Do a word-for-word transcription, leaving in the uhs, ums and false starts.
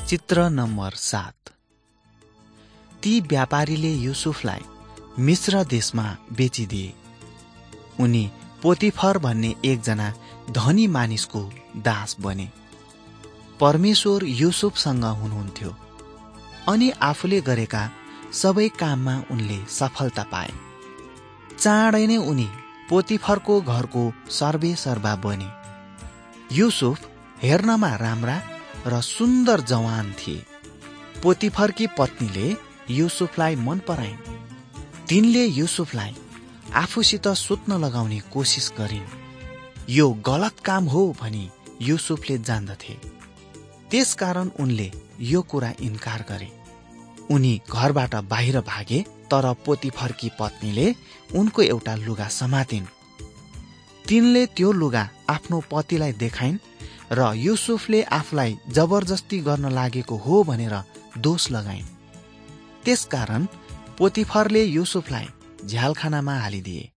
चित्र नम्बर सात। ती व्यापारीले युसुफलाई मिस्र देशमा बेचिदिए। उनी पोतिफर भन्ने एकजना धनी मानिसको दास बने। परमेश्वर युसुफसँग हुनुहुन्थ्यो अनि आफूले गरेका सबै काममा उनले सफलता पाए। चाँडै नै उनी पोतिफरको घरको सर्वेसर्वा बने। युसुफ हेर्नमा राम्रा र सुन्दर जवान थिए। पोतिफरकी पत्नीले युसुफलाई मन पराइन्। तिनले युसुफलाई आफूसित सुत्न लगाउने कोसिस गरिन्। यो गलत काम हो भनी युसुफले जान्दथे। त्यसकारण उनले यो कुरा इन्कार गरे। उनी घरबाट बाहिर भागे, तर पोतिफरकी पत्नीले उनको एउटा लुगा समातिन्। तिनले त्यो लुगा आफ्नो पतिलाई देखाइन् र युसुफले आफूलाई जबरजस्ती गर्न लागेको हो भनेर दोष लगाइन्। त्यसकारण पोतिफरले युसुफलाई झ्यालखानामा हालिदिए।